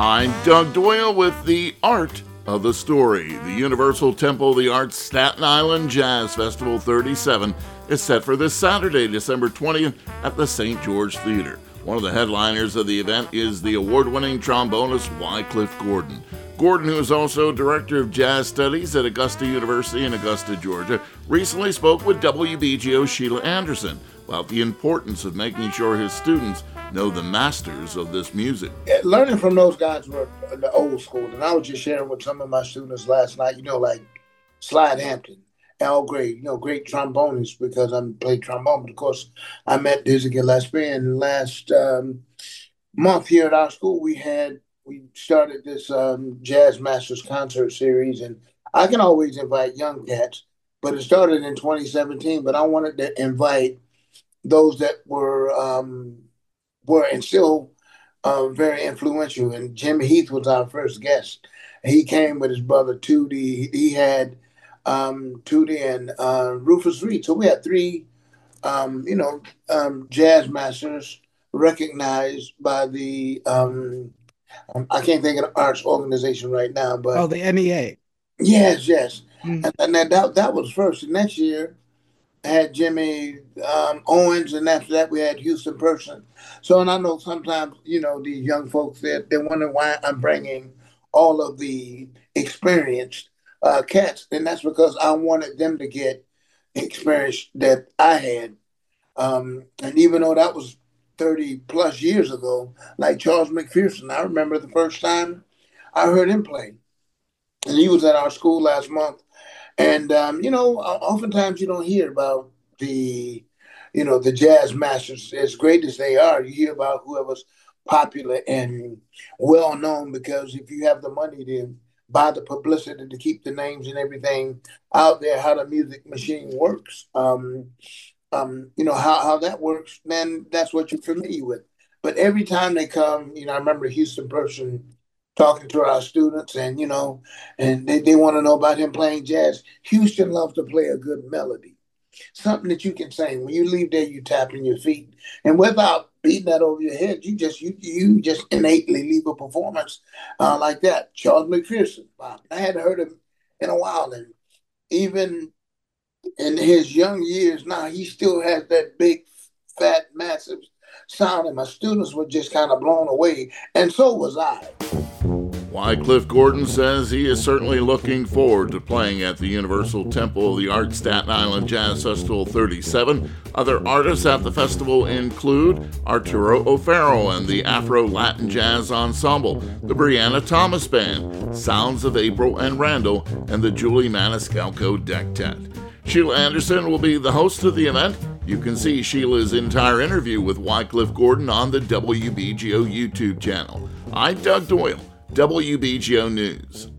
I'm Doug Doyle with the Art of the Story. The Universal Temple of the Arts Staten Island Jazz Festival 37 is set for this Saturday, December 20th at the St. George Theater. One of the headliners of the event is the award-winning trombonist Wycliffe Gordon. Gordon, who is also Director of Jazz Studies at Augusta University in Augusta, Georgia, recently spoke with WBGO's Sheila Anderson about the importance of making sure his students know the masters of this music. Learning from those guys were the old school, and I was just sharing with some of my students last night, like Slide Hampton, Al Gray, great trombonists, because I played trombone. But of course, I met Dizzy Gillespie, and last month here at our school, we started this Jazz Masters concert series, and I can always invite young cats, but it started in 2017, but I wanted to invite those that were and still very influential. And Jimmy Heath was our first guest. He came with his brother Tootie. He had Tootie and Rufus Reed. So we had three, jazz masters recognized by the I can't think of the arts organization right now, but the NEA. Yes. Mm-hmm. And that was first. And next year had Jimmy Owens, and after that we had Houston Person. So, and I know sometimes, these young folks, they wonder why I'm bringing all of the experienced cats. And that's because I wanted them to get experience that I had. And even though that was 30 plus years ago, like Charles McPherson, I remember the first time I heard him play. And he was at our school last month. And, oftentimes you don't hear about the jazz masters, as great as they are. You hear about whoever's popular and well-known, because if you have the money to buy the publicity to keep the names and everything out there, how the music machine works, how that works, then that's what you're familiar with. But every time they come, I remember Houston Person talking to our students, and and they want to know about him playing jazz. Houston loves to play a good melody, something that you can sing. When you leave there, you tapping your feet, and without beating that over your head, you just innately leave a performance like that. Charles McPherson, wow, I hadn't heard him in a while, and even in his young years now, he still has that big, fat, massive sound, and my students were just kind of blown away, and so was I. Wycliffe Gordon says he is certainly looking forward to playing at the Universal Temple of the Arts Staten Island Jazz Festival 37. Other artists at the festival include Arturo O'Farrell and the Afro-Latin Jazz Ensemble, the Brianna Thomas Band, Sounds of April and Randall, and the Julie Maniscalco Dectet. Sheila Anderson will be the host of the event. You can see Sheila's entire interview with Wycliffe Gordon on the WBGO YouTube channel. I'm Doug Doyle, WBGO News.